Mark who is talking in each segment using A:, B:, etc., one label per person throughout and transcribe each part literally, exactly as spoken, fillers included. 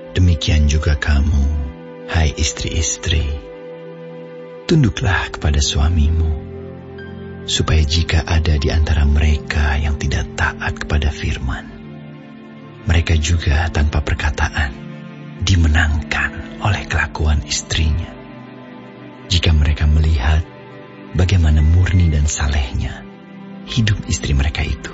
A: Demikian juga kamu, hai istri-istri, tunduklah kepada suamimu, supaya jika ada di antara mereka yang tidak taat kepada firman, mereka juga tanpa perkataan dimenangkan oleh kelakuan istrinya. Jika mereka melihat bagaimana murni dan salehnya hidup istri mereka itu.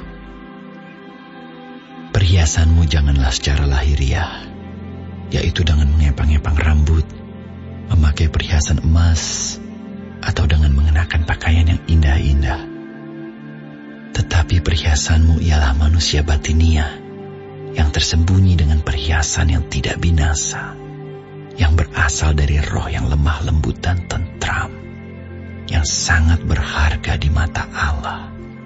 A: Perhiasanmu janganlah secara lahiriah, yaitu dengan mengepang-epang rambut, memakai perhiasan emas, atau dengan mengenakan pakaian yang indah-indah. Tetapi perhiasanmu ialah manusia batiniah, yang tersembunyi dengan perhiasan yang tidak binasa, yang berasal dari roh yang lemah lembut dan tentram, yang sangat berharga di mata Allah.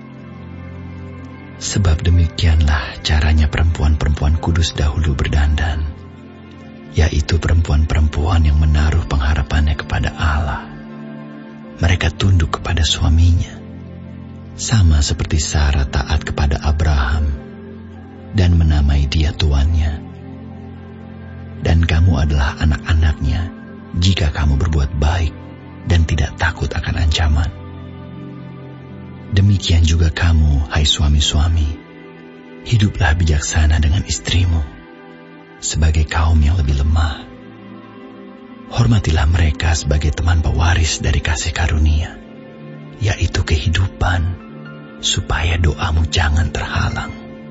A: Sebab demikianlah caranya perempuan-perempuan kudus dahulu berdandan, yaitu perempuan-perempuan yang menaruh pengharapannya kepada Allah. Mereka tunduk kepada suaminya, sama seperti Sarah taat kepada Abraham dan menamai dia tuannya. Dan kamu adalah anak-anaknya jika kamu berbuat baik dan tidak takut akan ancaman. Demikian juga kamu, hai suami-suami, hiduplah bijaksana dengan istrimu, sebagai kaum yang lebih lemah. Hormatilah mereka sebagai teman pewaris dari kasih karunia, yaitu kehidupan, supaya doamu jangan terhalang.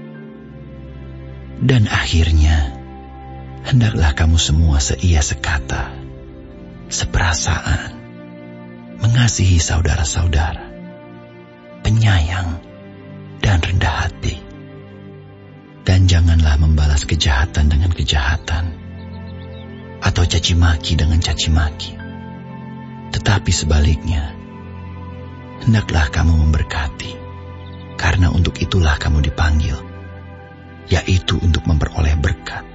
A: Dan akhirnya, hendaklah kamu semua seia sekata, seperasaan, mengasihi saudara-saudara, penyayang, dan rendah hati. Dan janganlah membalas kejahatan dengan kejahatan, atau caci maki dengan caci maki. Tetapi sebaliknya, hendaklah kamu memberkati, karena untuk itulah kamu dipanggil, yaitu untuk memperoleh berkat.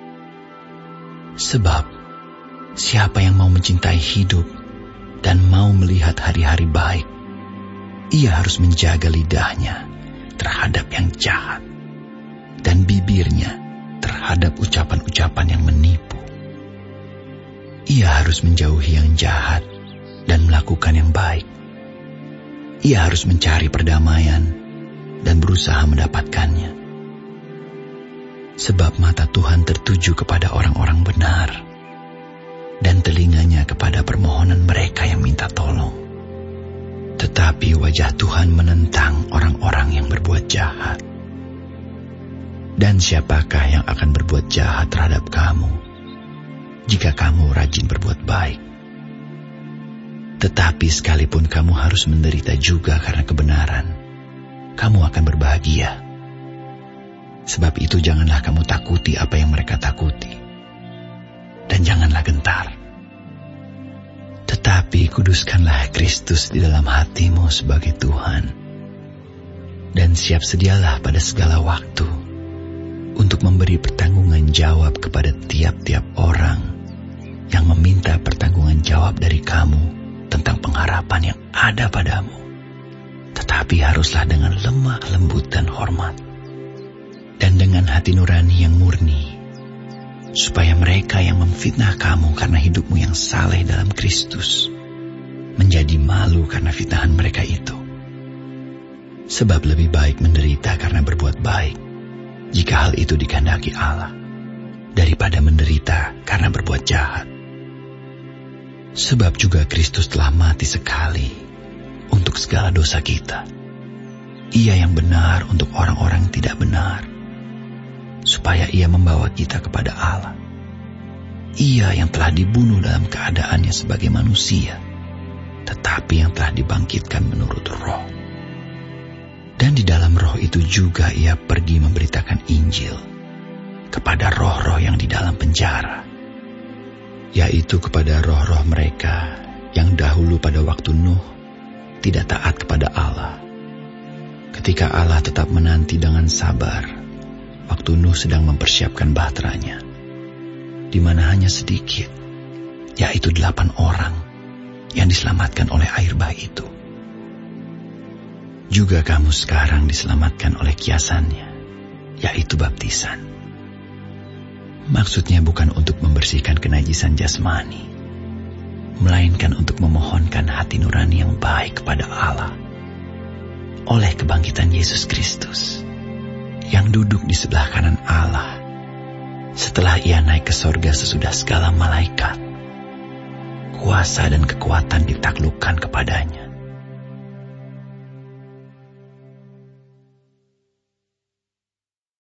A: Sebab, siapa yang mau mencintai hidup dan mau melihat hari-hari baik, ia harus menjaga lidahnya terhadap yang jahat dan bibirnya terhadap ucapan-ucapan yang menipu. Ia harus menjauhi yang jahat dan melakukan yang baik. Ia harus mencari perdamaian dan berusaha mendapatkannya. Sebab mata Tuhan tertuju kepada orang-orang benar, dan telinganya kepada permohonan mereka yang minta tolong. Tetapi wajah Tuhan menentang orang-orang yang berbuat jahat. Dan siapakah yang akan berbuat jahat terhadap kamu, jika kamu rajin berbuat baik? Tetapi sekalipun kamu harus menderita juga karena kebenaran, kamu akan berbahagia. Sebab itu janganlah kamu takuti apa yang mereka takuti, dan janganlah gentar. Tetapi kuduskanlah Kristus di dalam hatimu sebagai Tuhan, dan siap sedialah pada segala waktu untuk memberi pertanggungan jawab kepada tiap-tiap orang yang meminta pertanggungan jawab dari kamu tentang pengharapan yang ada padamu. Tetapi haruslah dengan lemah lembut dan hormat, dan dengan hati nurani yang murni, supaya mereka yang memfitnah kamu karena hidupmu yang saleh dalam Kristus menjadi malu karena fitnahan mereka itu. Sebab lebih baik menderita karena berbuat baik, jika hal itu dikehendaki Allah, daripada menderita karena berbuat jahat. Sebab juga Kristus telah mati sekali untuk segala dosa kita. Ia yang benar untuk orang-orang yang tidak benar, supaya ia membawa kita kepada Allah. Ia yang telah dibunuh dalam keadaannya sebagai manusia, tetapi yang telah dibangkitkan menurut roh. Dan di dalam roh itu juga ia pergi memberitakan Injil kepada roh-roh yang di dalam penjara, yaitu kepada roh-roh mereka yang dahulu pada waktu Nuh tidak taat kepada Allah, ketika Allah tetap menanti dengan sabar waktu Nuh sedang mempersiapkan bahteranya, di mana hanya sedikit, yaitu delapan orang yang diselamatkan oleh air bah itu. Juga kamu sekarang diselamatkan oleh kiasannya, yaitu baptisan. Maksudnya bukan untuk membersihkan kenajisan jasmani, melainkan untuk memohonkan hati nurani yang baik kepada Allah oleh kebangkitan Yesus Kristus yang duduk di sebelah kanan Allah setelah ia naik ke sorga sesudah segala malaikat, kuasa dan kekuatan ditaklukkan kepadanya.